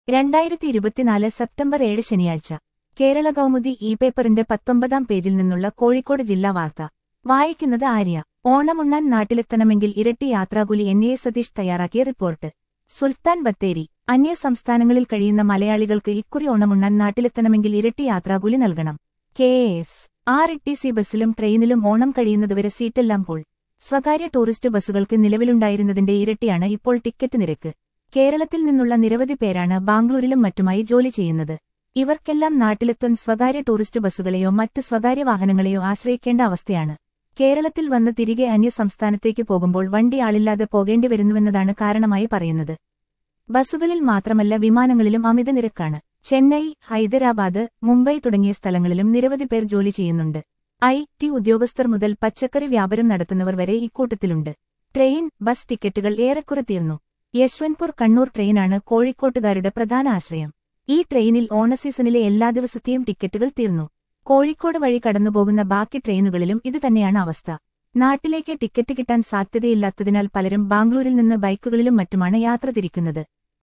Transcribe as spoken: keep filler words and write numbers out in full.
രണ്ടായിരത്തി ഇരുപത്തിനാല് സെപ്റ്റംബർ ഏഴ് ശനിയാഴ്ച കേരള കൗമുദി ഇ പേപ്പറിന്റെ പത്തൊമ്പതാം പേജിൽ നിന്നുള്ള കോഴിക്കോട് ജില്ലാ വാർത്ത വായിക്കുന്നത് ആര്യ. ഓണമുണ്ണാൻ നാട്ടിലെത്തണമെങ്കിൽ ഇരട്ടി യാത്രാകൂലി എൻ എ സതീഷ് തയ്യാറാക്കിയ റിപ്പോർട്ട്. സുൽത്താൻ ബത്തേരി. അന്യ സംസ്ഥാനങ്ങളിൽ കഴിയുന്ന മലയാളികൾക്ക് ഇക്കുറി ഓണമുണ്ണാൻ നാട്ടിലെത്തണമെങ്കിൽ ഇരട്ടി യാത്രാകൂലി നൽകണം. K S R T C ബസ്സിലും ട്രെയിനിലും ഓണം കഴിയുന്നതുവരെ സീറ്റെല്ലാം ഫുൾ. സ്വകാര്യ ടൂറിസ്റ്റ് ബസ്സുകൾക്ക് നിലവിലുണ്ടായിരുന്നതിന്റെ ഇരട്ടിയാണ് ഇപ്പോൾ ടിക്കറ്റ് നിരക്ക്. കേരളത്തിൽ നിന്നുള്ള നിരവധി പേരാണ് ബാംഗ്ലൂരിലും മറ്റുമായി ജോലി ചെയ്യുന്നത്. ഇവർക്കെല്ലാം നാട്ടിലെത്താൻ സ്വകാര്യ ടൂറിസ്റ്റ് ബസ്സുകളെയോ മറ്റ് സ്വകാര്യ വാഹനങ്ങളെയോ ആശ്രയിക്കേണ്ട അവസ്ഥയാണ്. കേരളത്തിൽ വന്ന് തിരികെ അന്യ സംസ്ഥാനത്തേക്ക് പോകുമ്പോൾ വണ്ടി ആളില്ലാതെ പോകേണ്ടി വരുന്നുവെന്നതാണ് കാരണമായി പറയുന്നത്. ബസ്സുകളിൽ മാത്രമല്ല വിമാനങ്ങളിലും അമിത നിരക്കാണ്. ചെന്നൈ, ഹൈദരാബാദ്, മുംബൈ തുടങ്ങിയ സ്ഥലങ്ങളിലും നിരവധി പേർ ജോലി ചെയ്യുന്നുണ്ട്. ഐ ടി ഉദ്യോഗസ്ഥർ മുതൽ പച്ചക്കറി വ്യാപാരം നടത്തുന്നവർ വരെ ഇക്കൂട്ടത്തിലുണ്ട്. ട്രെയിൻ, ബസ് ടിക്കറ്റുകൾ ഏറെക്കുറെ തീർന്നു. യശ്വന്ത്പൂർ കണ്ണൂർ ട്രെയിനാണ് കോഴിക്കോട്ടുകാരുടെ പ്രധാന ആശ്രയം. ഈ ട്രെയിനിൽ ഓണസീസണിലെ എല്ലാ ദിവസത്തെയും ടിക്കറ്റുകൾ തീർന്നു. കോഴിക്കോട് വഴി കടന്നുപോകുന്ന ബാക്കി ട്രെയിനുകളിലും ഇതുതന്നെയാണ് അവസ്ഥ. നാട്ടിലേക്ക് ടിക്കറ്റ് കിട്ടാൻ സാധ്യതയില്ലാത്തതിനാൽ പലരും ബാംഗ്ലൂരിൽ നിന്ന് ബൈക്കുകളിലും മറ്റുമാണ് യാത്ര തിരിക്കുന്നത്.